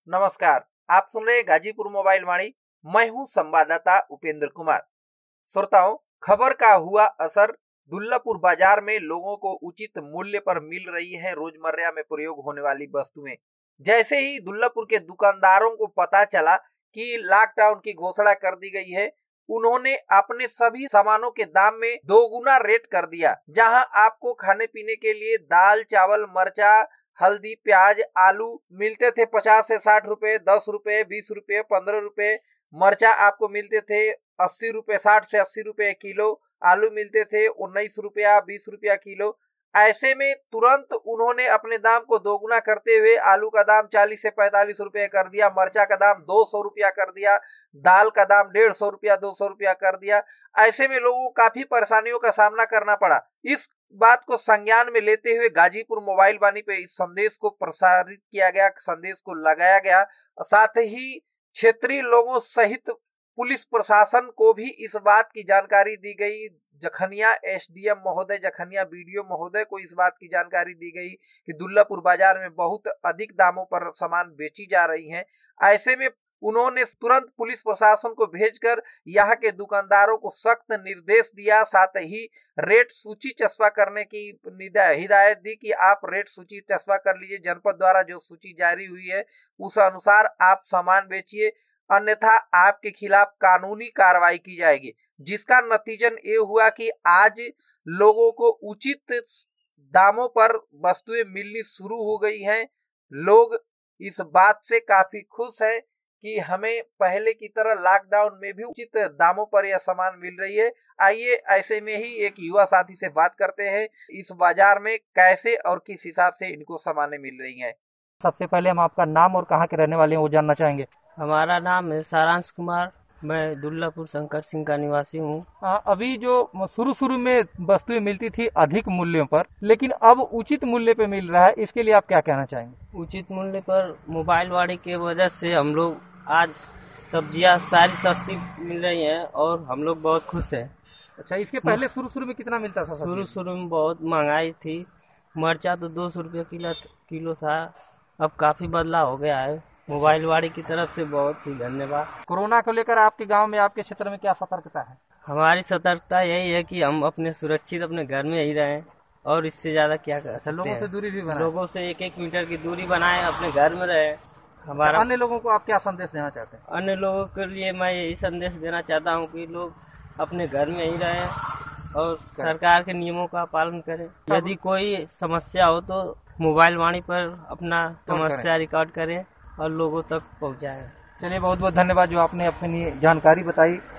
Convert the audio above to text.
नमस्कार, आप सुन रहे हैं गाजीपुर मोबाइल वाणी। मैं हूं संवाददाता उपेंद्र कुमार। श्रोताओं, खबर का हुआ असर। दुल्लापुर बाजार में लोगों को उचित मूल्य पर मिल रही है रोजमर्रा में प्रयोग होने वाली वस्तुएं। जैसे ही दुल्लापुर के दुकानदारों को पता चला कि लॉकडाउन की घोषणा कर दी गई है, उन्होंने अपने सभी सामानों के दाम में 2 गुना रेट कर दिया। जहां आपको खाने पीने के लिए दाल, चावल, मर्चा, हल्दी, प्याज, आलू मिलते थे 50 से 60 रुपए, 10 रुपए, 20 रुपए, 15 रुपए। मर्चा आपको मिलते थे 80 रुपए, 60 से 80 रुपए किलो। आलू मिलते थे 19 रुपया, 20 रुपया किलो। ऐसे में तुरंत उन्होंने अपने दाम को 2 गुना करते हुए आलू का दाम 40 से 45 रुपए कर दिया, मर्चा का दाम 200 रुपया कर दिया, दाल का दाम 150 रुपया, 200 रुपया कर दिया। ऐसे में लोगों को काफी परेशानियों का सामना करना पड़ा। इस बात को संज्ञान में लेते हुए गाजीपुर मोबाइल वाणी पे इस संदेश को प्रसारित किया गया, संदेश को लगाया गया। साथ ही क्षेत्रीय लोगों सहित पुलिस प्रशासन को भी इस बात की जानकारी दी गई। जखनिया एसडीएम महोदय, जखनिया बीडीओ महोदय को इस बात की जानकारी दी गई कि दुल्लापुर बाजार में बहुत अधिक दामों पर सामान बेची जा रही हैं। ऐसे में उन्होंने तुरंत पुलिस प्रशासन को भेजकर यहाँ के दुकानदारों को सख्त निर्देश दिया। साथ ही रेट सूची चस्पा करने की हिदायत दी कि आप रेट सूची चस्पा कर लीजिए। जनपद द्वारा जो सूची जारी हुई है उस अनुसार आप सामान बेचिए, अन्यथा आपके खिलाफ कानूनी कार्रवाई की जाएगी। जिसका नतीजन ये हुआ कि आज लोगों को उचित दामों पर वस्तुएं मिलनी शुरू हो गई हैं। लोग इस बात से काफी खुश हैं कि हमें पहले की तरह लॉकडाउन में भी उचित दामों पर यह सामान मिल रही है। आइए ऐसे में ही एक युवा साथी से बात करते हैं, इस बाजार में कैसे और किस हिसाब से इनको सामानें मिल रही हैं। सबसे पहले हम आपका नाम और कहाँ के रहने वाले हैं वो जानना चाहेंगे। हमारा नाम है सारांश कुमार, मैं दुल्लापुर शंकर सिंह का निवासी हूँ। अभी जो शुरू में वस्तुएं मिलती थी अधिक मूल्यों पर, लेकिन अब उचित मूल्य पे मिल रहा है, इसके लिए आप क्या कहना चाहेंगे। उचित मूल्य पर मोबाइल वाणी के वजह से हम लोग आज सब्जियां सारी सस्ती मिल रही हैं और हम लोग बहुत खुश हैं। अच्छा, इसके पहले शुरू में कितना मिलता था। शुरू में बहुत महंगाई थी। मर्चा तो 200 रुपये किलो था, अब काफी बदलाव हो गया है। मोबाइल वाणी की तरफ से बहुत ही धन्यवाद। कोरोना को लेकर आपके गांव में, आपके क्षेत्र में क्या सतर्कता है। हमारी सतर्कता यही है कि हम अपने सुरक्षित अपने घर में ही रहें और इससे ज्यादा क्या कर सकते हैं। लोगों से दूरी भी बनाएं। लोगों से 1-1 मीटर की दूरी बनाएं, अपने घर में रहें। हमारा अन्य लोगों को आप क्या संदेश देना चाहते हैं। अन्य लोगों के लिए मैं यही संदेश देना चाहता हूँ कि लोग अपने घर में ही रहें और सरकार के नियमों का पालन करें। यदि कोई समस्या हो तो मोबाइल वाणी पर अपना समस्या रिकॉर्ड करें और लोगों तक पहुंचाएं। चलिए, बहुत बहुत धन्यवाद जो आपने अपनी जानकारी बताई।